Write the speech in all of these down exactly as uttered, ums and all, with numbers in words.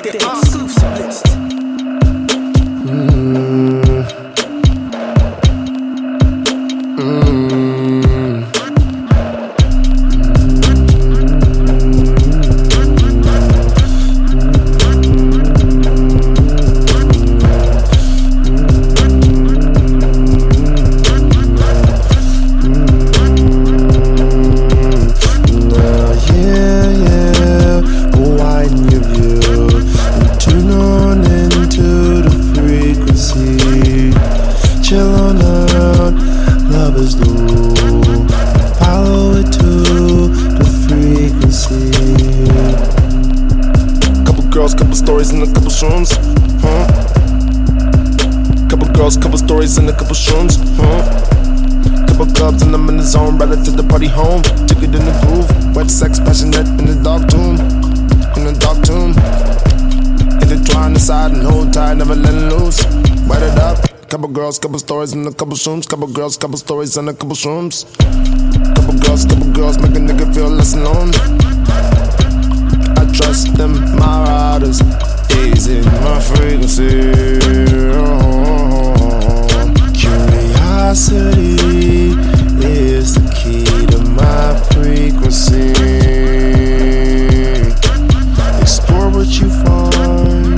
the exclusive list. Mm. Mm. Chill on out, lovers do. Follow it to the frequency. Couple girls, couple stories, and a couple shrooms, huh? Couple girls, couple stories, and a couple shrooms, huh? Couple clubs, and I'm in the zone, rather to the party home. Took it in the groove, wet sex, passionate in the dark tomb, in the dark tomb. Intertwined inside and hold tight, never letting loose. Wet it up. Couple girls, couple stories, and a couple shrooms. Couple girls, couple stories, and a couple shrooms. Couple girls, couple girls, make a nigga feel less alone. I trust them, my riders, easy, my frequency. Curiosity is the key to my frequency. Explore what you find.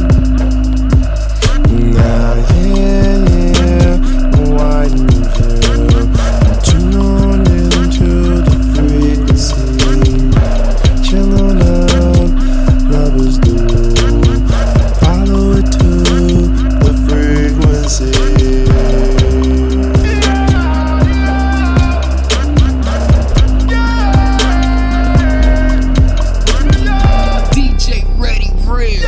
Now, yeah, yeah, widen your view. Tune on into the frequency. Chill on out, lovers do. Follow it to the frequency. D J Ready Real.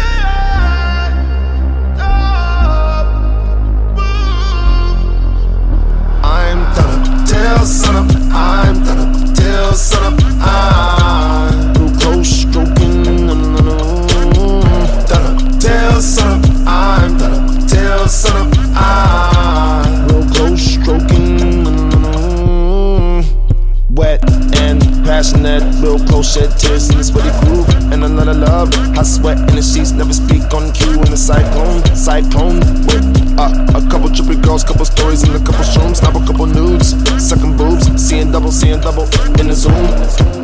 Sun up, I'm done up till sun up. I'm real close stroking, no, no, no, done up till sun up. I'm done up till sun up. I'm real close stroking, no, no, no, wet and passionate, real close, shed tears in this sweaty groove. And another love, I sweat in the sheets, never speak on cue in the cyclone, cyclone with uh, a couple trippy girls, couple stories, and a couple shrooms, snap a couple nudes, sucking boobs, seeing double, seeing double in the Zoom.